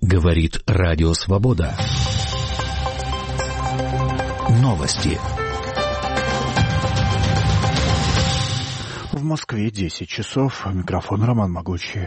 Говорит Радио Свобода. Новости. В Москве 10 часов. Микрофон Роман Могучий.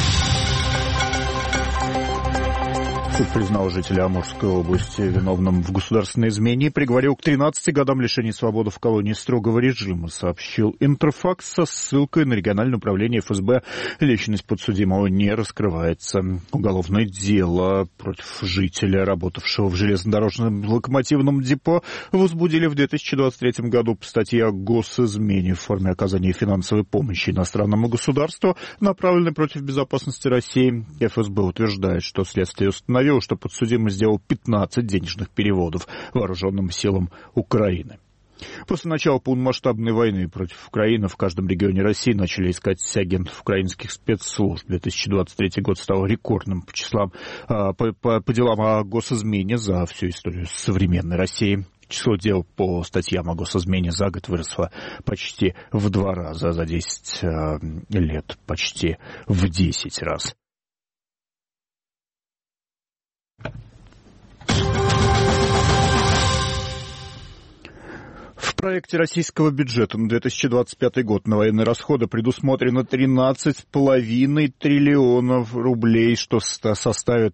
Суд признал жителя Амурской области виновным в государственной измене и приговорил к 13 годам лишения свободы в колонии строгого режима, сообщил Интерфакс со ссылкой на региональное управление ФСБ. Личность подсудимого не раскрывается. Уголовное дело против жителя, работавшего в железнодорожном локомотивном депо, возбудили в 2023 году по статье о госизмене в форме оказания финансовой помощи иностранному государству, направленной против безопасности России. ФСБ утверждает, что следствие установило, что подсудимый сделал 15 денежных переводов вооруженным силам Украины. После начала полномасштабной войны против Украины в каждом регионе России начали искать агентов украинских спецслужб. 2023 год стал рекордным по числам по делам о госизмене за всю историю современной России. Число дел по статьям о госизмене за год выросло почти в 2 раза, за 10 лет почти в 10 раз. В проекте российского бюджета на 2025 год на военные расходы предусмотрено 13,5 триллионов рублей, что составит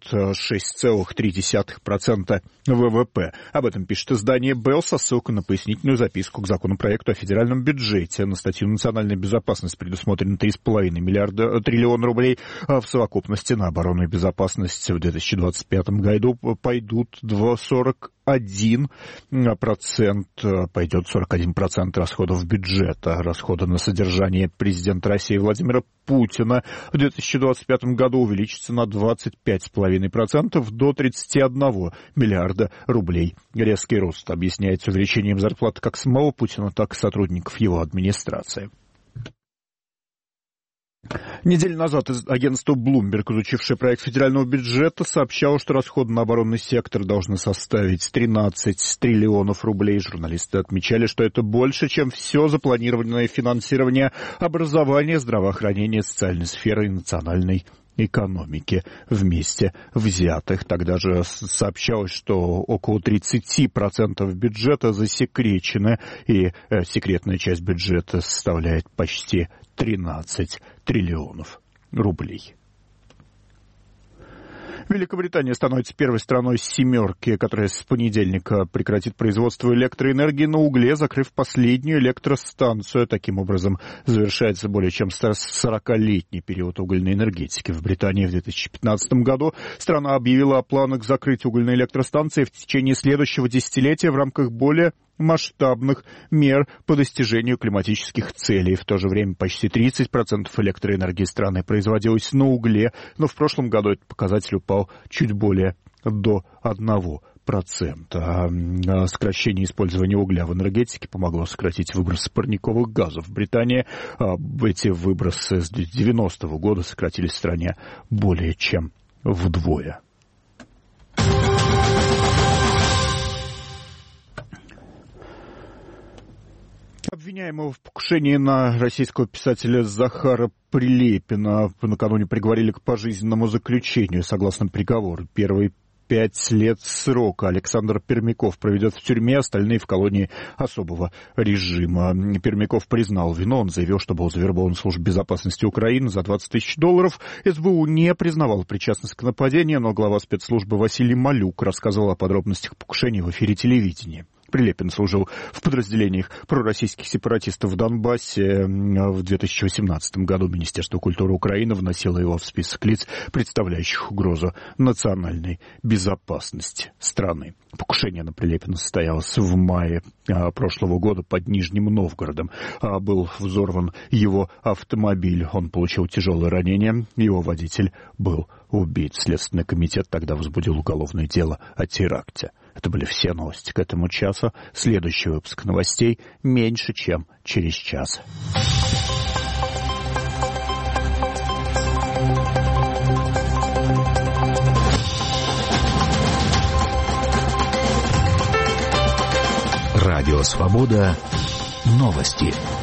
6,3% ВВП. Об этом пишет издание «Белл» со ссылкой на пояснительную записку к законопроекту о федеральном бюджете. На статью «Национальная безопасность» предусмотрено 3,5 триллиона рублей, а в совокупности на оборону и безопасность в 2025 году пойдут 41%, пойдет 41% расходов бюджета. Расходы на содержание президента России Владимира Путина в 2025 году увеличатся на 25,5% до 31 миллиарда рублей. Резкий рост объясняется увеличением зарплат как самого Путина, так и сотрудников его администрации. Неделю назад агентство Bloomberg, изучившее проект федерального бюджета, сообщало, что расходы на оборонный сектор должны составить 13 триллионов рублей. Журналисты отмечали, что это больше, чем все запланированное финансирование образования, здравоохранения, социальной сферы и национальной экономики вместе взятых. Тогда же сообщалось, что около 30% бюджета засекречено, и секретная часть бюджета составляет почти 13 триллионов рублей. Великобритания становится первой страной семерки, которая с понедельника прекратит производство электроэнергии на угле, закрыв последнюю электростанцию. Таким образом, завершается более чем 40-летний период угольной энергетики. В Британии в 2015 году страна объявила о планах закрыть угольные электростанции в течение следующего десятилетия в рамках более масштабных мер по достижению климатических целей. В то же время почти 30% электроэнергии страны производилось на угле, но в прошлом году этот показатель упал чуть более до 1%. Сокращение использования угля в энергетике помогло сократить выбросы парниковых газов. В Британии эти выбросы с 90-го года сократились в стране более чем вдвое. Обвиняемого в покушении на российского писателя Захара Прилепина накануне приговорили к пожизненному заключению. Согласно приговору, первые 5 лет срока Александр Пермяков проведет в тюрьме, остальные в колонии особого режима. Пермяков признал вину. Он заявил, что был завербован в службу безопасности Украины за $20 тысяч. СБУ не признавал причастность к нападению, но глава спецслужбы Василий Малюк рассказывал о подробностях покушения в эфире телевидения. Прилепин служил в подразделениях пророссийских сепаратистов в Донбассе. В 2018 году Министерство культуры Украины вносило его в список лиц, представляющих угрозу национальной безопасности страны. Покушение на Прилепина состоялось в мае прошлого года под Нижним Новгородом. Был взорван его автомобиль. Он получил тяжелое ранение. Его водитель был убит. Следственный комитет тогда возбудил уголовное дело о теракте. Это были все новости к этому часу. Следующий выпуск новостей меньше, чем через час. Радио Свобода. Новости.